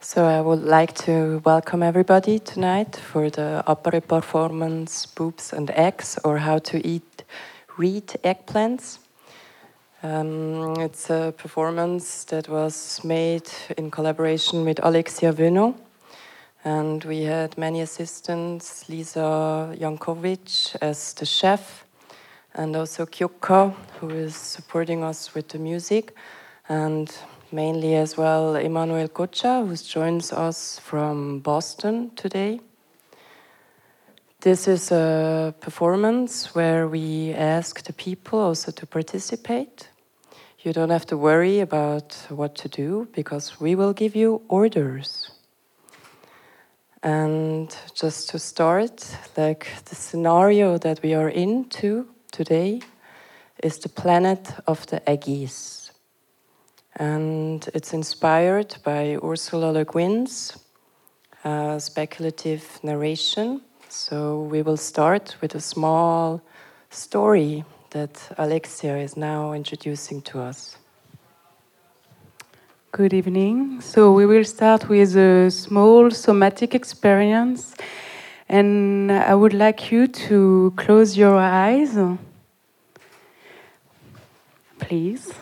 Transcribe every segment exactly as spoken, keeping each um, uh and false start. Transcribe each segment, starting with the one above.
So I would like to welcome everybody tonight for the opera performance Boobs and Eggs, or How to Eat Reed Eggplants. Um, it's a performance that was made in collaboration with Alexia Veno. And we had many assistants, Lisa Jankovic as the chef, and also Kyukka, who is supporting us with the music, and mainly as well Emmanuel Kocha, who joins us from Boston today. This is a performance where we ask the people also to participate. You don't have to worry about what to do, because we will give you orders. And just to start, like the scenario that we are into today is the planet of the Eggies. And it's inspired by Ursula Le Guin's uh, speculative narration. So we will start with a small story that Alexia is now introducing to us. Good evening. So we will start with a small somatic experience, and I would like you to close your eyes, please.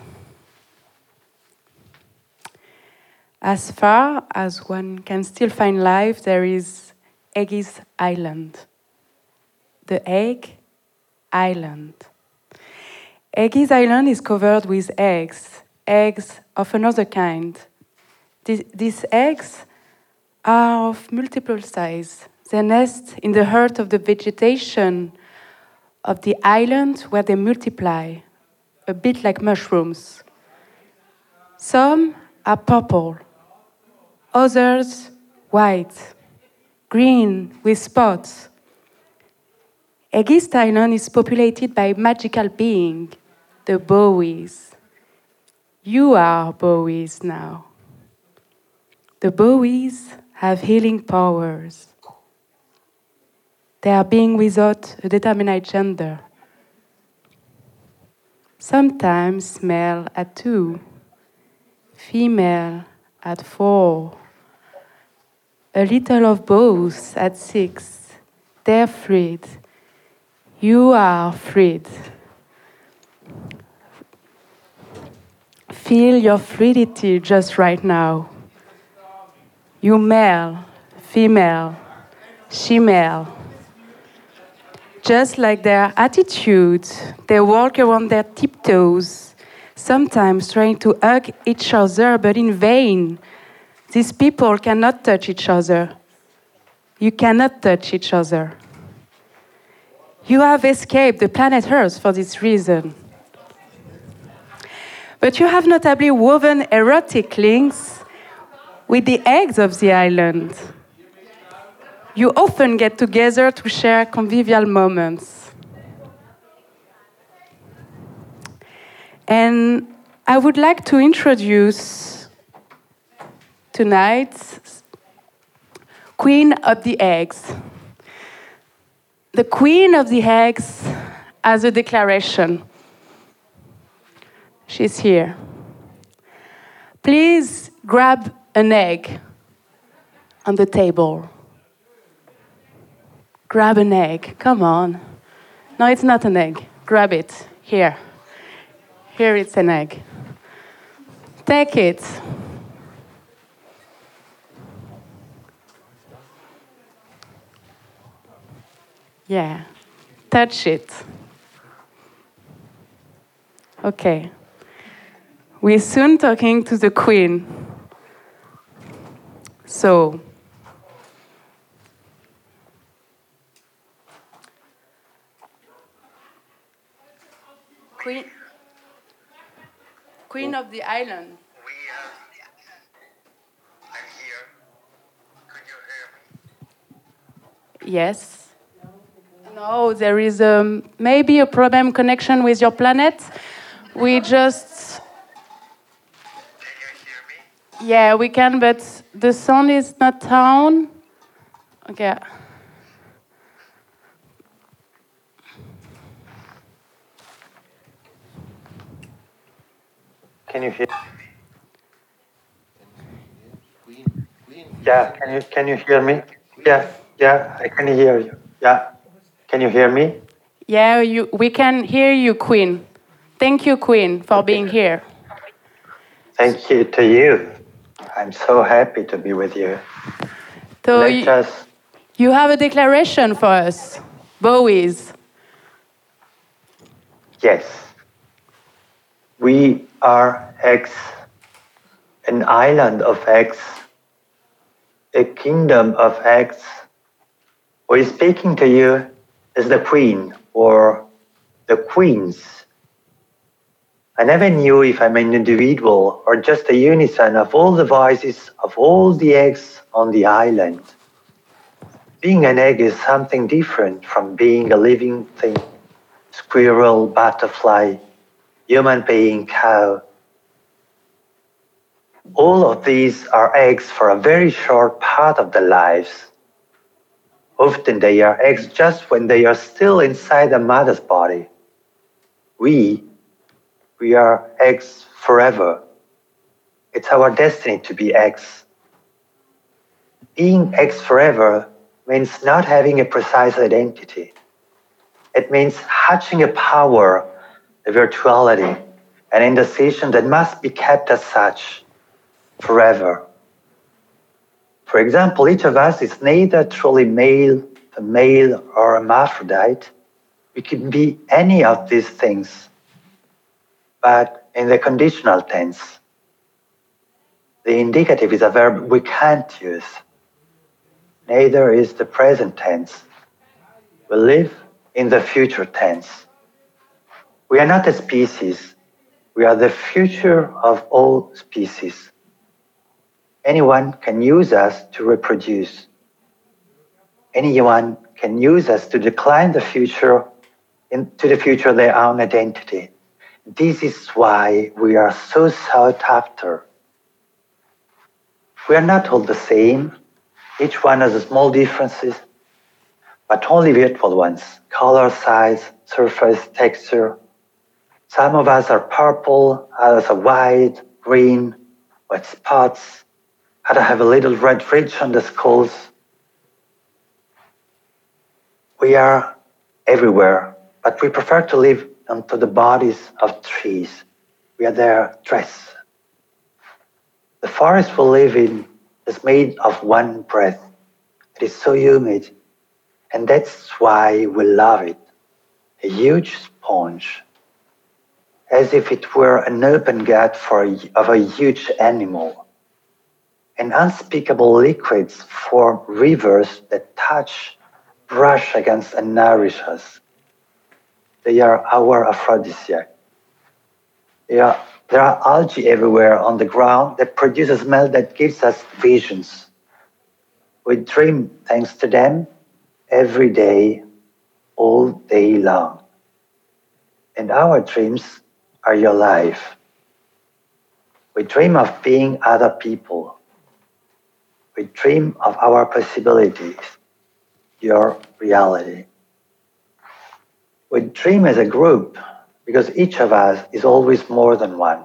As far as one can still find life, there is Eggies Island. The Egg Island. Eggies Island is covered with eggs, eggs of another kind. These, these eggs are of multiple size. They nest in the heart of the vegetation of the island where they multiply, a bit like mushrooms. Some are purple, others white, green with spots. Eggies Island is populated by a magical being, the Bowies. You are Bowies now. The Bowies have healing powers. They are beings without a determinate gender. Sometimes male at two, female at four, a little of both at six. They're freed. You are freed. Feel your fluidity just right now. You male, female, she-male. Just like their attitude, they walk around their tiptoes, sometimes trying to hug each other, but in vain. These people cannot touch each other. You cannot touch each other. You have escaped the planet Earth for this reason. But you have notably woven erotic links with the eggs of the island. You often get together to share convivial moments. And I would like to introduce tonight Queen of the Eggs. The Queen of the Eggs has a declaration. She's here. Please grab an egg on the table. Grab an egg. Come on. No, it's not an egg. Grab it. Here. Here it's an egg. Take it. Yeah. Touch it. Okay. We're soon talking to the Queen. So, Queen, Queen of the Island. We, uh, I'm here. Could you hear me? Yes. No, there is um, maybe a problem connection with your planet. We just... Can you hear me? Yeah, we can, but the sound is not down. Okay. Can you hear me? Queen, Queen. Yeah, can you can you hear me? Yeah, yeah, I can hear you. Yeah, can you hear me? Yeah, you, we can hear you, Queen. Thank you, Queen, for Okay. being here. Thank you to you. I'm so happy to be with you. So Let you, us. you have a declaration for us, Bowies. Yes, we are X, an island of X, a kingdom of X. Who is speaking to you is the Queen or the Queens. I never knew if I'm an individual or just a unison of all the voices of all the eggs on the island. Being an egg is something different from being a living thing, squirrel, butterfly, human being, cow. All of these are eggs for a very short part of their lives. Often they are eggs just when they are still inside the mother's body. We, we are eggs forever. It's our destiny to be eggs. Being eggs forever means not having a precise identity. It means hatching a power, a virtuality, an indecision that must be kept as such forever. For example, each of us is neither truly male, female, or hermaphrodite. We can be any of these things, but in the conditional tense. The indicative is a verb we can't use. Neither is the present tense. We live in the future tense. We are not a species. We are the future of all species. Anyone can use us to reproduce. Anyone can use us to decline the future into the future their own identity. This is why we are so sought after. We are not all the same. Each one has small differences, but only virtual ones. Color, size, surface, texture. Some of us are purple, others are white, green, with spots. Others have a little red ridge on the skulls. We are everywhere, but we prefer to live onto the bodies of trees. We are their dress. The forest we live in is made of one breath. It is so humid, and that's why we love it. A huge sponge, as if it were an open gut for a, of a huge animal. And unspeakable liquids form rivers that touch, brush against, and nourish us. They are our aphrodisiac. They are, there are algae everywhere on the ground that produce a smell that gives us visions. We dream thanks to them every day, all day long. And our dreams are your life. We dream of being other people. We dream of our possibilities, your reality. We dream as a group because each of us is always more than one.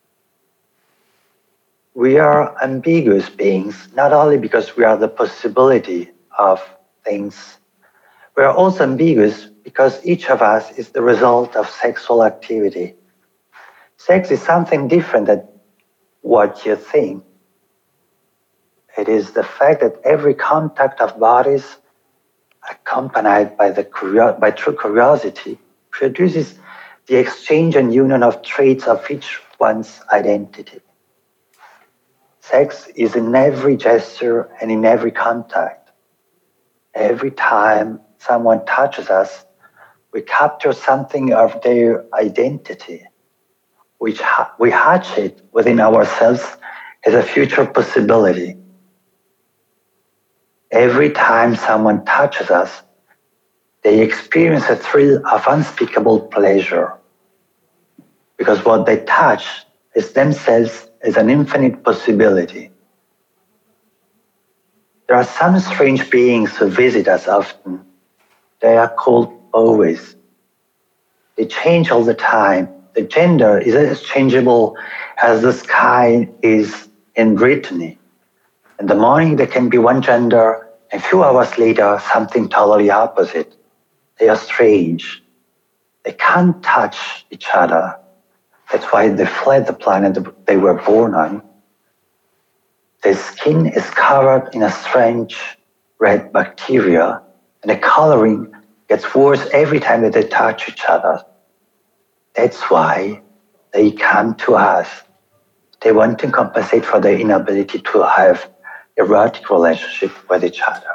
We are ambiguous beings, not only because we are the possibility of things, we are also ambiguous because each of us is the result of sexual activity. Sex is something different than what you think. It is the fact that every contact of bodies, accompanied by, the curio- by true curiosity, produces the exchange and union of traits of each one's identity. Sex is in every gesture and in every contact. Every time someone touches us, we capture something of their identity, which ha- we hatch it within ourselves as a future possibility. Every time someone touches us, they experience a thrill of unspeakable pleasure, because what they touch is themselves as an infinite possibility. There are some strange beings who visit us often. They are called always. They change all the time. The gender is as changeable as the sky is in Brittany. In the morning, they can be one gender, and a few hours later, something totally opposite. They are strange. They can't touch each other. That's why they fled the planet they were born on. Their skin is covered in a strange red bacteria, and the coloring gets worse every time that they touch each other. That's why they come to us. They want to compensate for their inability to have erotic relationship with each other.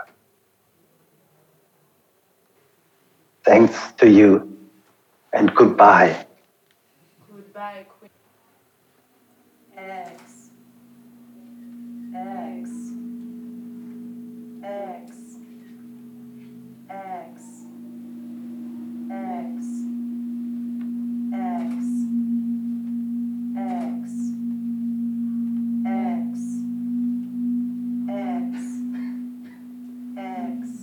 Thanks to you, and goodbye. Goodbye, Queen. X. X. X. X. X. X. X. X. X. X.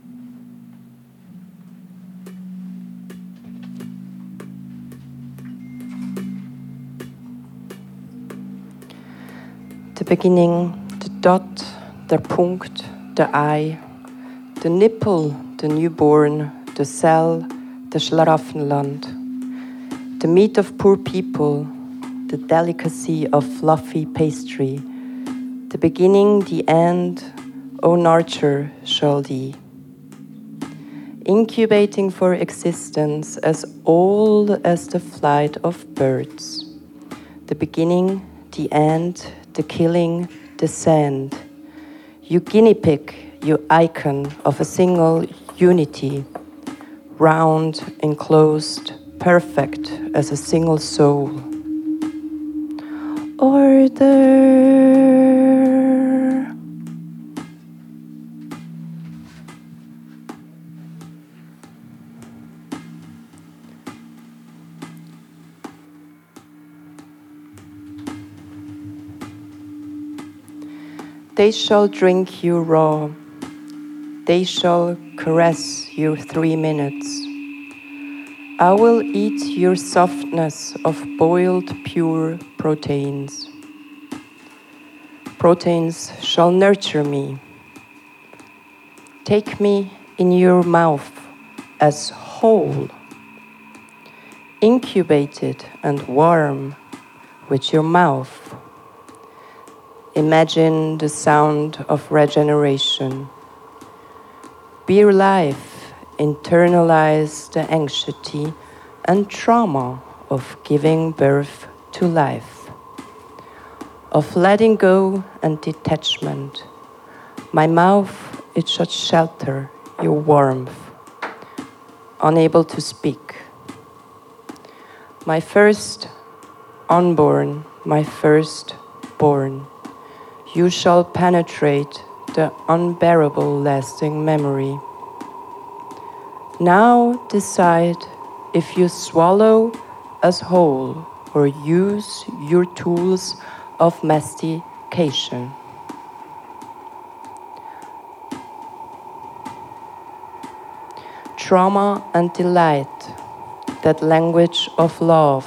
The beginning, the dot, der Punkt, the eye, the nipple, the newborn, the cell, the Schlaraffenland, the meat of poor people, the delicacy of fluffy pastry, the beginning, the end, O nurture shall thee. Incubating for existence as old as the flight of birds, the beginning, the end, the killing, the sand. You guinea pig, you icon of a single unity, round, enclosed, perfect as a single soul. Order. They shall drink you raw. They shall caress you three minutes. I will eat your softness of boiled pure proteins. Proteins shall nurture me. Take me in your mouth as whole, incubated and warm with your mouth. Imagine the sound of regeneration. Be life, internalize the anxiety and trauma of giving birth to life, of letting go and detachment. My mouth, it should shelter your warmth, unable to speak. My first unborn, my first born, you shall penetrate the unbearable lasting memory. Now decide if you swallow as whole or use your tools of mastication. Trauma and delight, that language of love,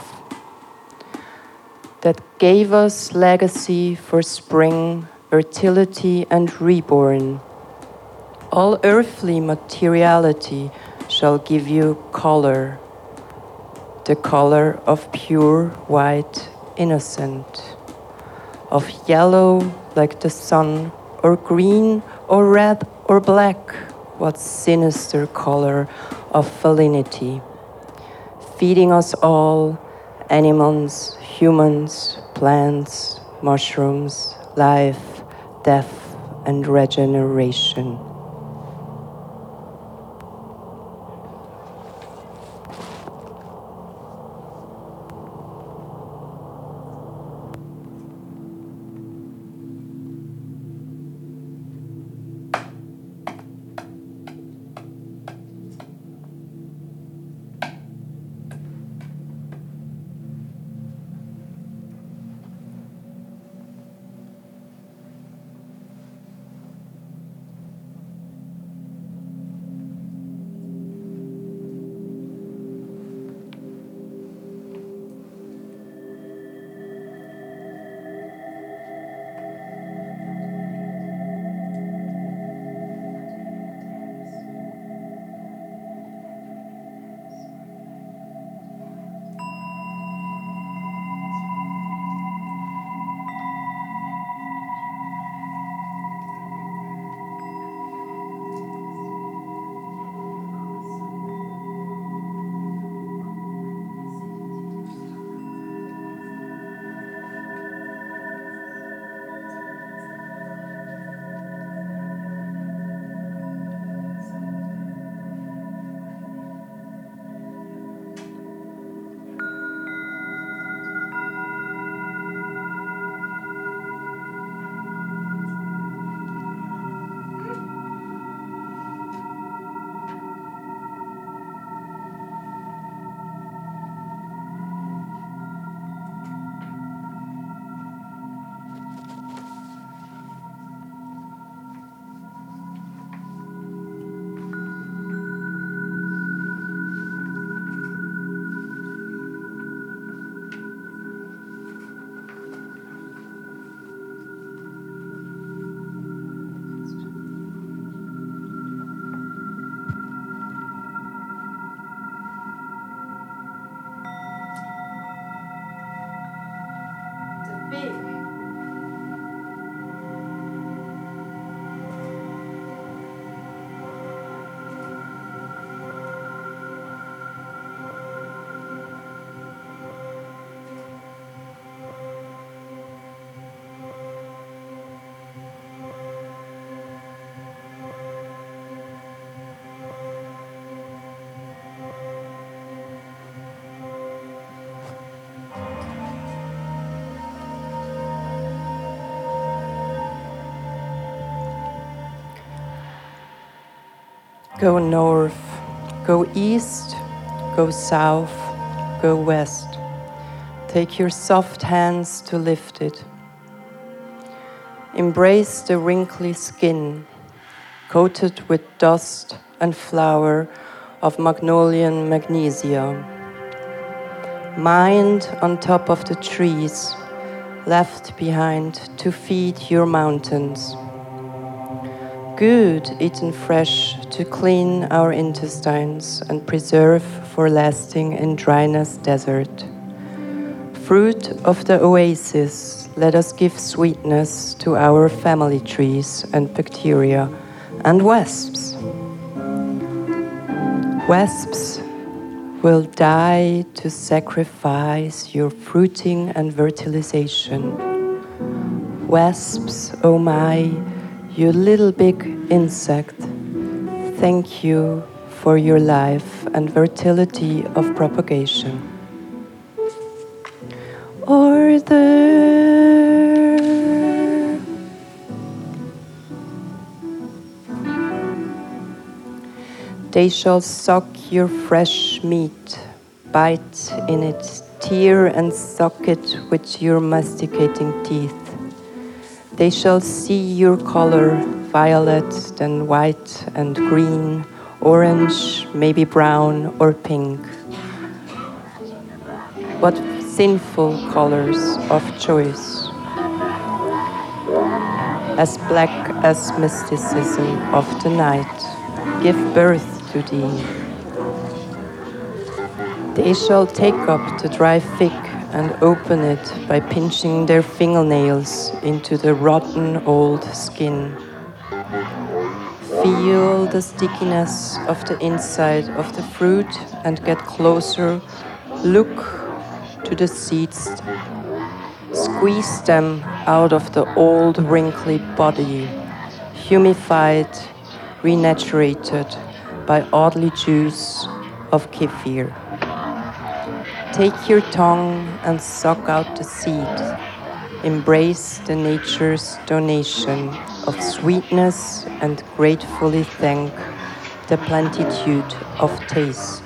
that gave us legacy for spring, fertility, and reborn. All earthly materiality shall give you color, the color of pure white innocent, of yellow like the sun, or green, or red, or black, what sinister color of felinity, feeding us all, animals, humans, plants, mushrooms, life, death, and regeneration. Go north, go east, go south, go west. Take your soft hands to lift it. Embrace the wrinkly skin, coated with dust and flower of Magnolian magnesia. Mind on top of the trees, left behind to feed your mountains. Good eaten fresh to clean our intestines and preserve for lasting in dryness desert. Fruit of the oasis, let us give sweetness to our family trees and bacteria and wasps. Wasps will die to sacrifice your fruiting and fertilization. Wasps, oh my, you little big insect, thank you for your life and fertility of propagation. Order. They shall suck your fresh meat, bite in it, tear and suck it with your masticating teeth. They shall see your color, violet, then white and green, orange, maybe brown or pink. What sinful colors of choice, as black as mysticism of the night, give birth to thee. They shall take up the dry fig and open it by pinching their fingernails into the rotten old skin. Feel the stickiness of the inside of the fruit and get closer. Look to the seeds. Squeeze them out of the old wrinkly body, humified, renaturated by oddly juice of kefir. Take your tongue and suck out the seed. Embrace the nature's donation of sweetness and gratefully thank the plentitude of taste.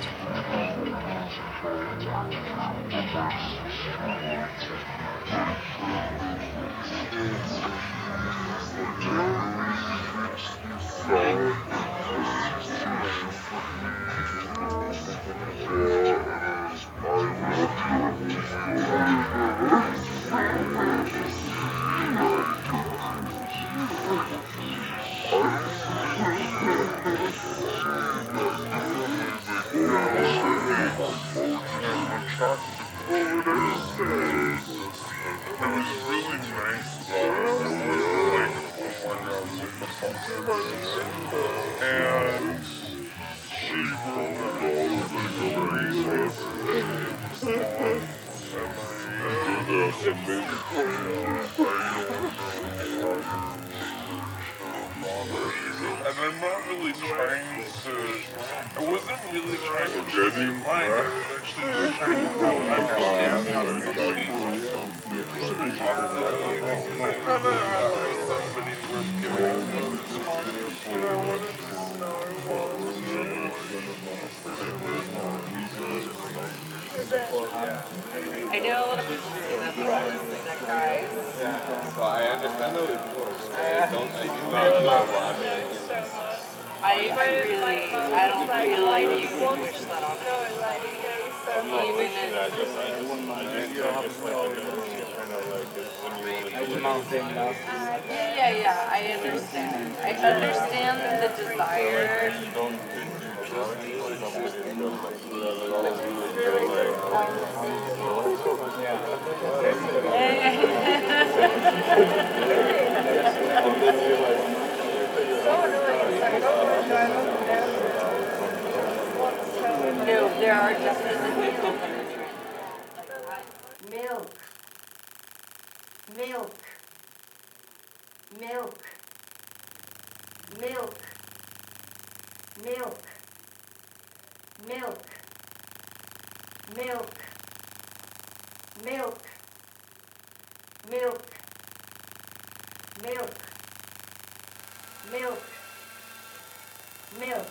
And I'm not really trying to, I wasn't really trying to get in mind, I was actually just trying to understand how somebody, somebody's worth giving. And I wanted to know I know a little bit of that guys. So I understand those reports. I don't think you know a lot. I really, I don't feel like you can wish that on even yeah, yeah, I understand. I understand the desire. milk, milk, milk, milk, milk, milk, milk, milk, milk, milk, milk, milk.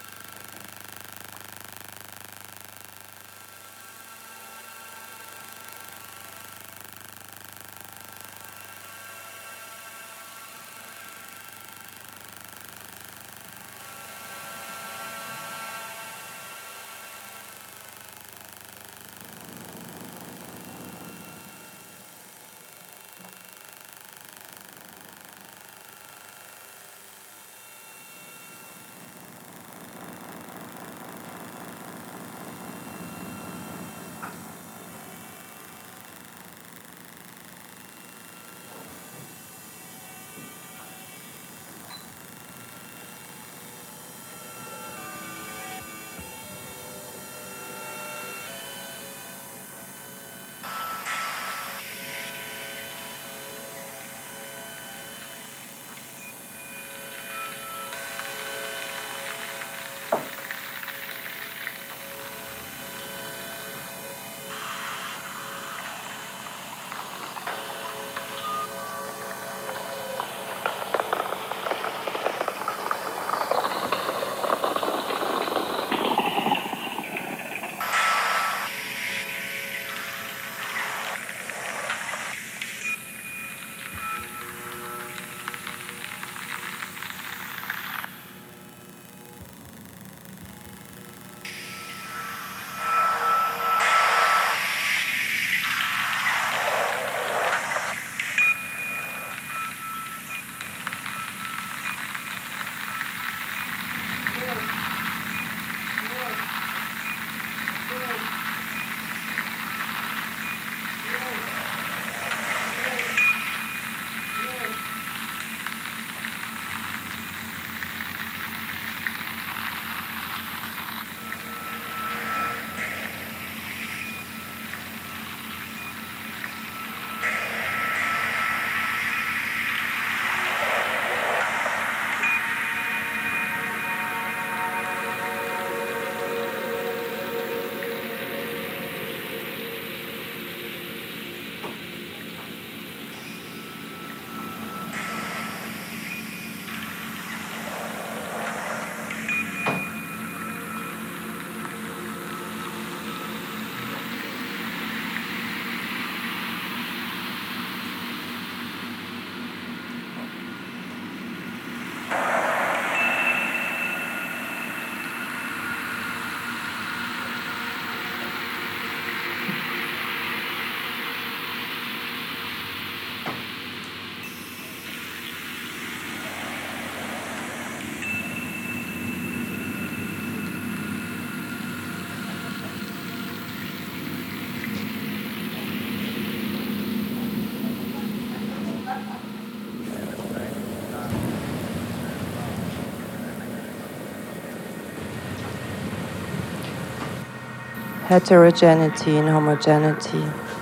Heterogeneity in homogeneity,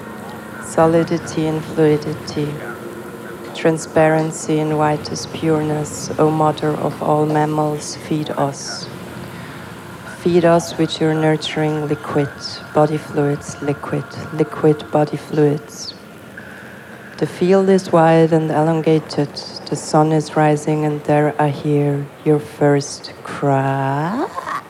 solidity in fluidity, transparency in whitest pureness, O Mother of all mammals, feed us. Feed us with your nurturing liquid, body fluids, liquid, liquid body fluids. The field is wide and elongated, the sun is rising and there I hear your first cry.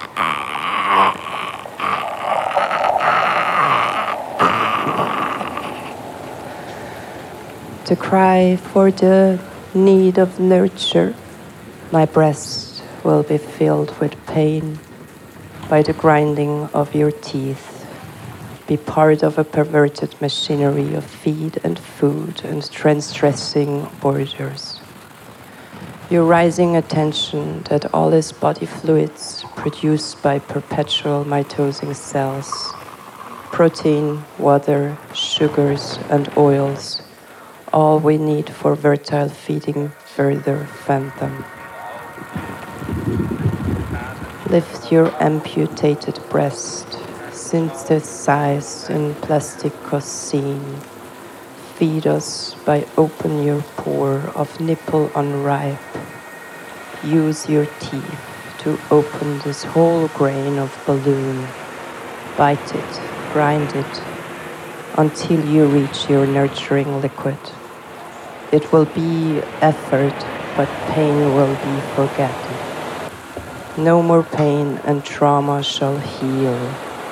To cry for the need of nurture, my breast will be filled with pain by the grinding of your teeth, be part of a perverted machinery of feed and food and transgressing borders. Your rising attention that all is body fluids produced by perpetual mitosing cells, protein, water, sugars, and oils, all we need for fertile feeding further phantom. Lift your amputated breast, synthesized in plasticocene. Feed us by open your pore of nipple unripe. Use your teeth to open this whole grain of balloon. Bite it, grind it, until you reach your nurturing liquid. It will be effort, but pain will be forgotten. No more pain and trauma shall heal.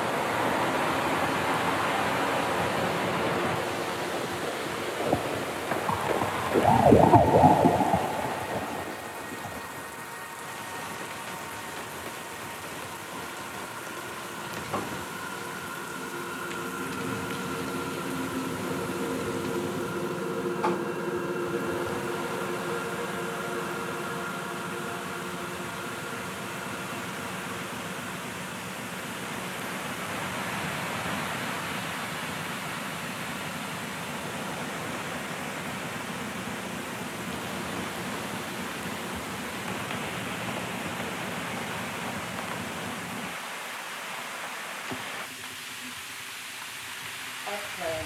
Excellent.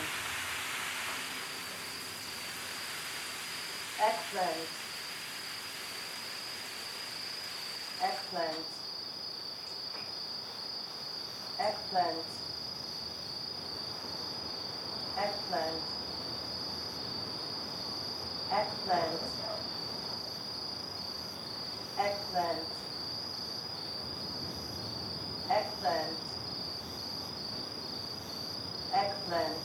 Excellent. Excellent. Excellent. Excellent. Excellent. Excellent. Excellent. Excellent.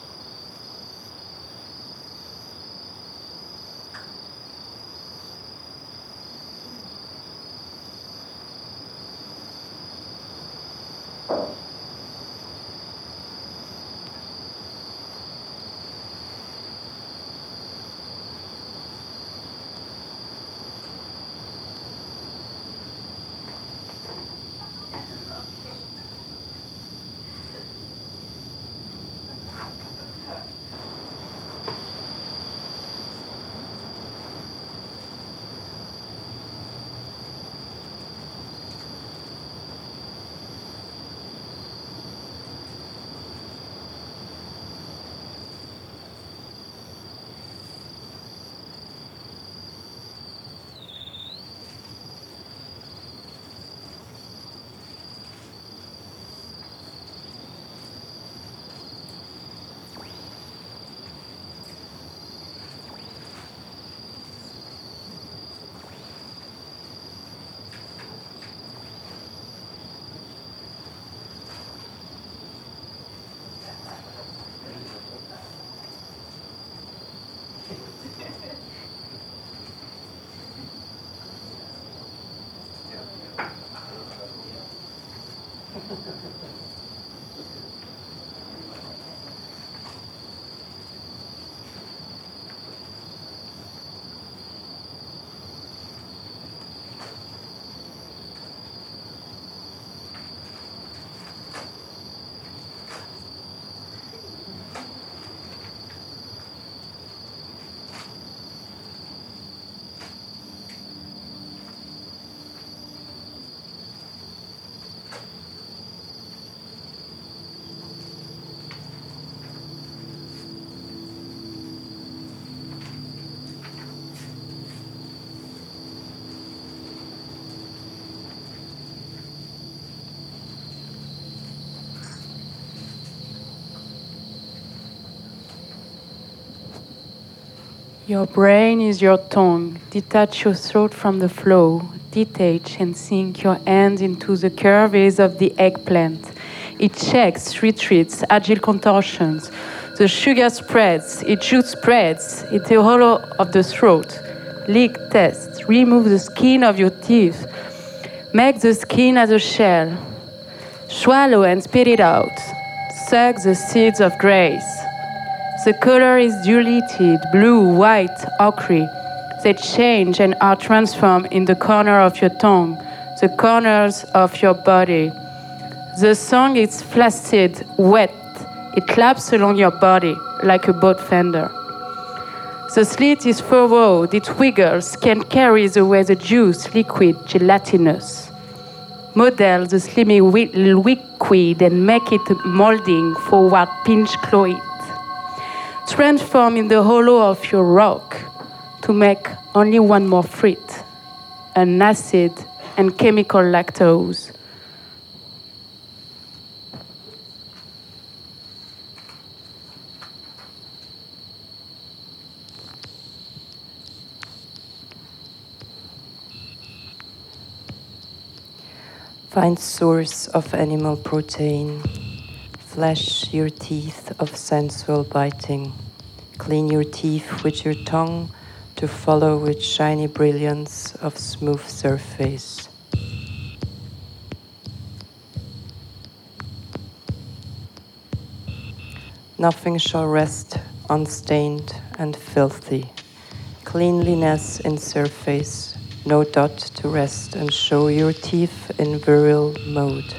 Your brain is your tongue. Detach your throat from the flow. Detach and sink your hand into the curves of the eggplant. It checks, retreats, agile contortions. The sugar spreads, it juice spreads, it's the hollow of the throat. Lick, test, remove the skin of your teeth. Make the skin as a shell. Swallow and spit it out. Suck the seeds of grace. The color is diluted, blue, white, ochre. They change and are transformed in the corner of your tongue, the corners of your body. The song is flaccid, wet. It claps along your body like a boat fender. The slit is furrowed, it wiggles, can carry away the juice, liquid, gelatinous. Model the slimy wi- liquid and make it molding for what pinch claw it. Transform in the hollow of your rock to make only one more fruit, an acid and chemical lactose. Find source of animal protein. Flesh your teeth of sensual biting. Clean your teeth with your tongue to follow with shiny brilliance of smooth surface. Nothing shall rest unstained and filthy. Cleanliness in surface, no dot to rest and show your teeth in virile mode.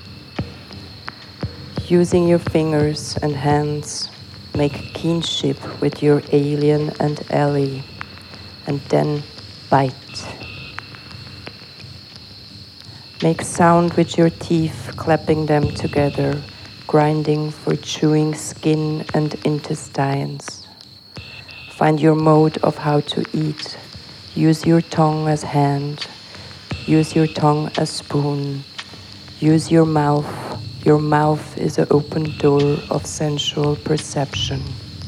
Using your fingers and hands, make kinship with your alien and ally, and then bite. Make sound with your teeth, clapping them together, grinding for chewing skin and intestines. Find your mode of how to eat. Use your tongue as hand. Use your tongue as spoon. Use your mouth. Your mouth is an open door of sensual perception.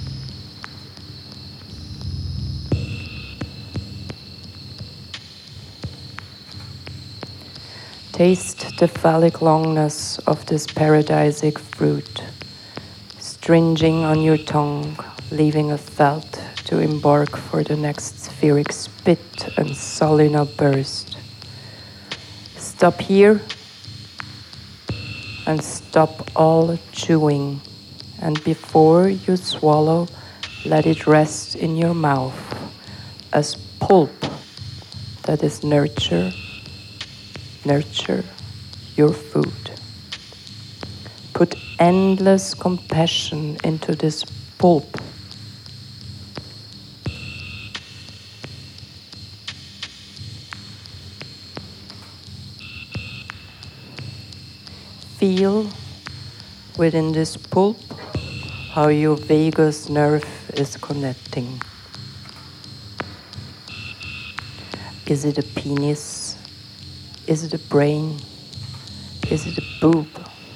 Taste the phallic longness of this paradisic fruit, stringing on your tongue, leaving a felt to embark for the next spheric spit and solina burst. Stop here and stop all chewing, and before you swallow, let it rest in your mouth as pulp that is nurture, nurture your food. Put endless compassion into this pulp. Feel within this pulp how your vagus nerve is connecting. Is it a penis? Is it a brain? Is it a boob?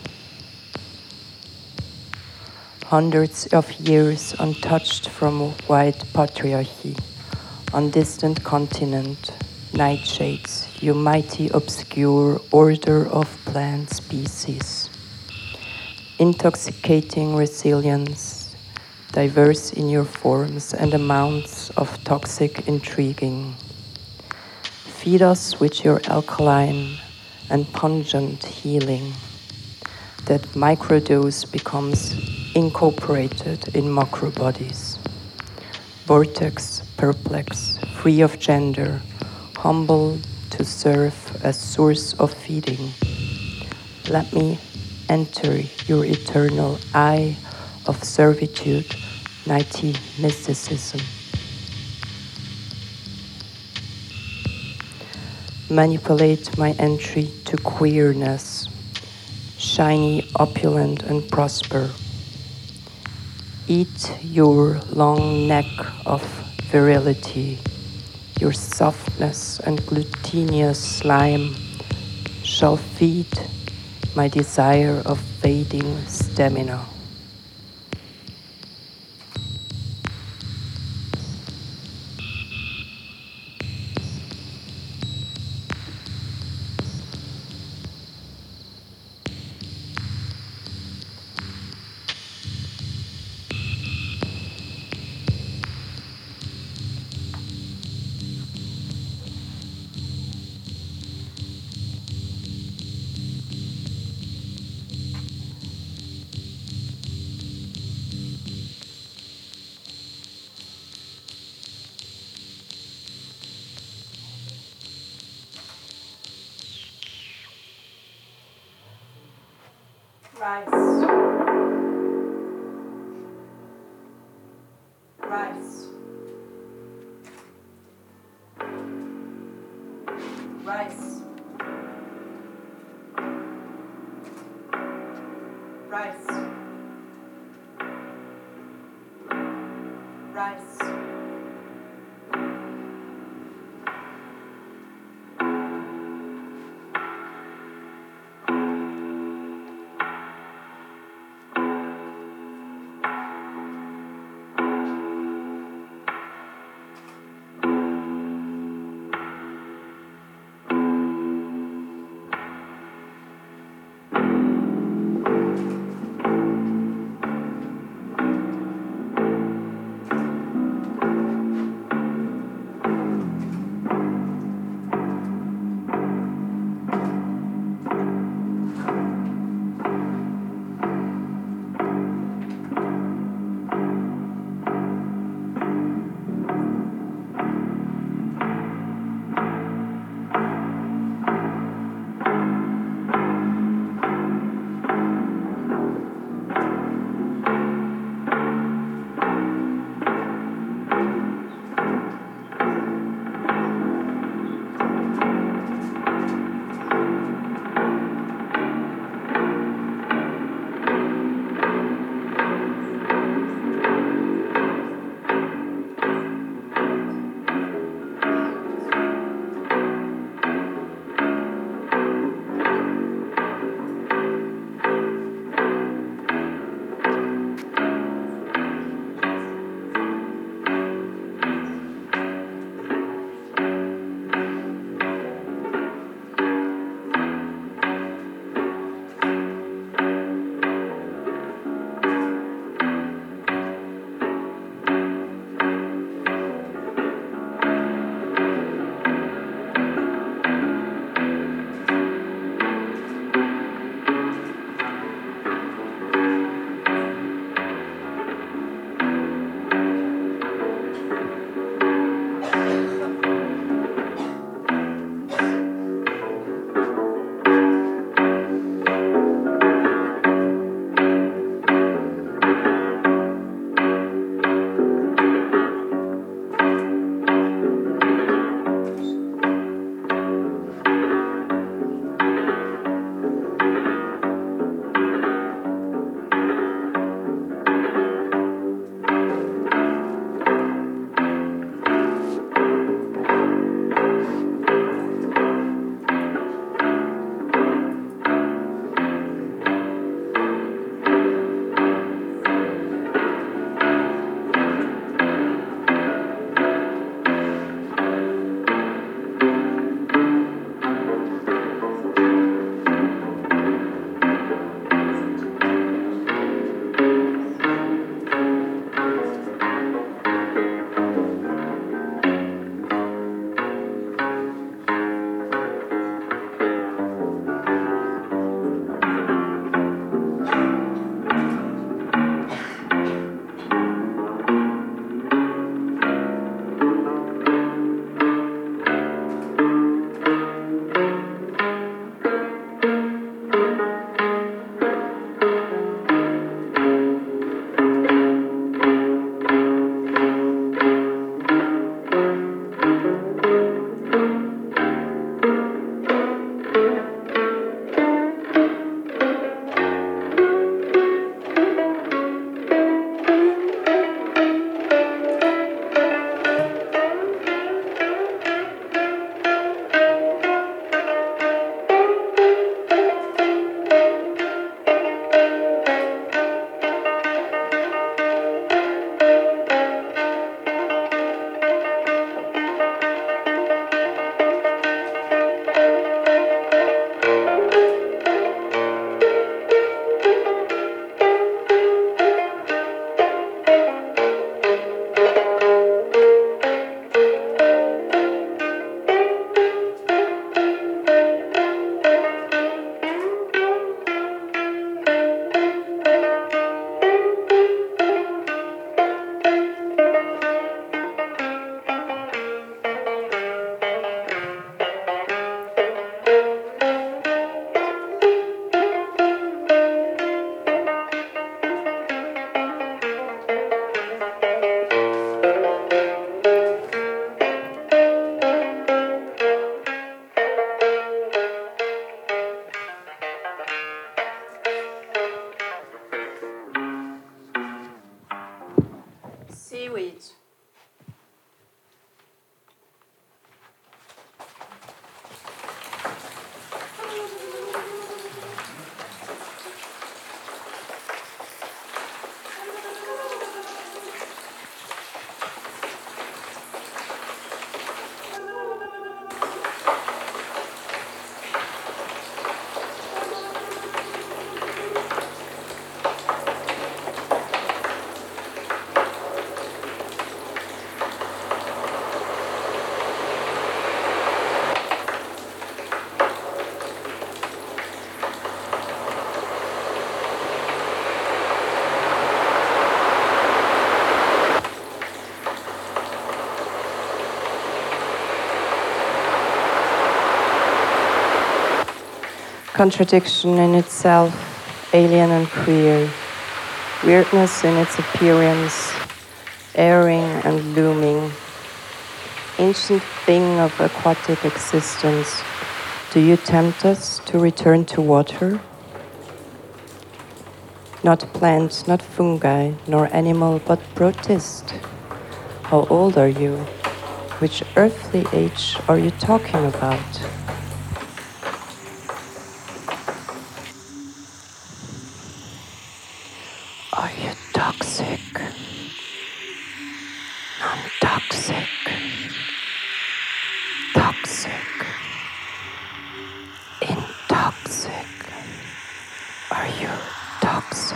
Hundreds of years untouched from white patriarchy, on distant continent, nightshades, you mighty obscure order of plant species. Intoxicating resilience, diverse in your forms and amounts of toxic intriguing. Feed us with your alkaline and pungent healing, that microdose becomes incorporated in macro bodies. Vortex, perplex, free of gender, humble to serve as source of feeding. Let me enter your eternal eye of servitude, nighty mysticism. Manipulate my entry to queerness, shiny, opulent, and prosper. Eat your long neck of virility, your softness and glutinous slime shall feed my desire of fading stamina. Rice. Rice. Rice. Rice. Rice. seaweed. Contradiction in itself, alien and queer, weirdness in its appearance, airing and looming, ancient thing of aquatic existence, do you tempt us to return to water? Not plant, not fungi, nor animal, but protist. How old are you? Which earthly age are you talking about? Are you toxic? Non-toxic? Toxic? Intoxic? Are you toxic?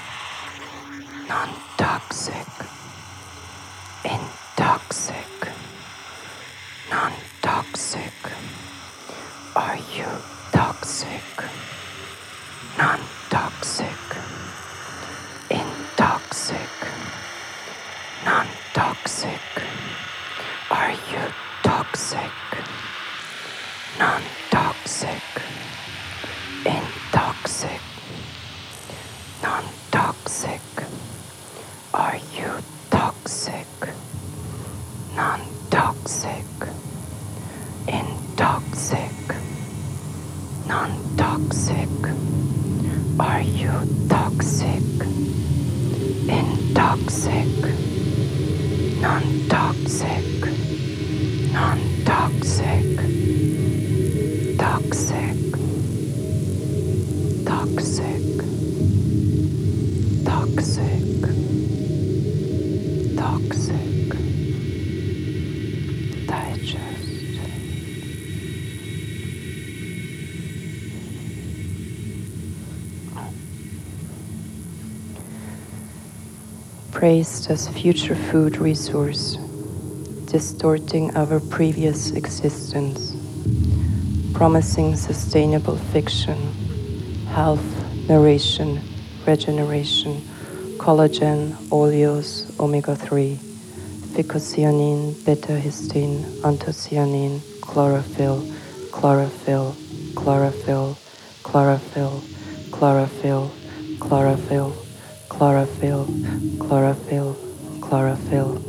Non-toxic? Intoxic? Non-toxic? Are you toxic? Non-toxic? Intoxic, non-toxic. Are you toxic? Non-toxic, intoxic, non-toxic. Are you toxic? Non-toxic, intoxic, non-toxic. Are you toxic? Intoxic, non-toxic, non-toxic, toxic, toxic, toxic, toxic, digest. Praised as future food resource, distorting our previous existence, promising sustainable fiction, health, narration, regeneration, collagen, oleos, omega three, phycocyanin, beta-histine, anthocyanin, chlorophyll, chlorophyll, chlorophyll, chlorophyll, chlorophyll, chlorophyll, chlorophyll, chlorophyll, chlorophyll.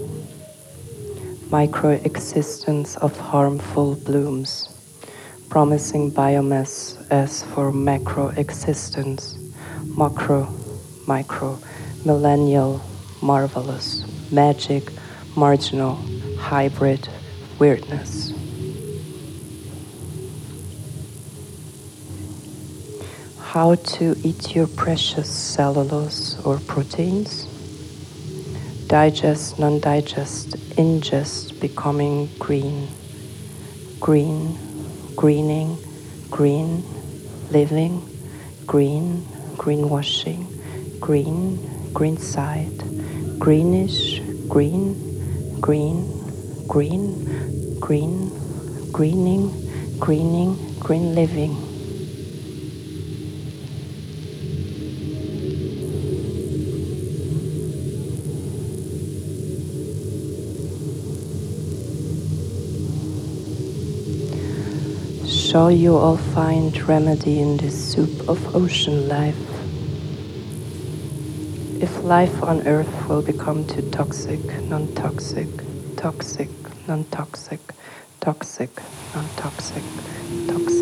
Microexistence of harmful blooms, promising biomass as for macroexistence, macro, micro, millennial, marvelous, magic, marginal, hybrid, weirdness. How to eat your precious cellulose or proteins? Digest, non-digest, ingest, becoming green. Green, greening, green, living, green, greenwashing, green, green side, greenish, green, green, green, green, greening, greening, green living. Shall you all find remedy in this soup of ocean life? If life on earth will become too toxic, non-toxic, toxic, non-toxic, toxic, non-toxic, toxic.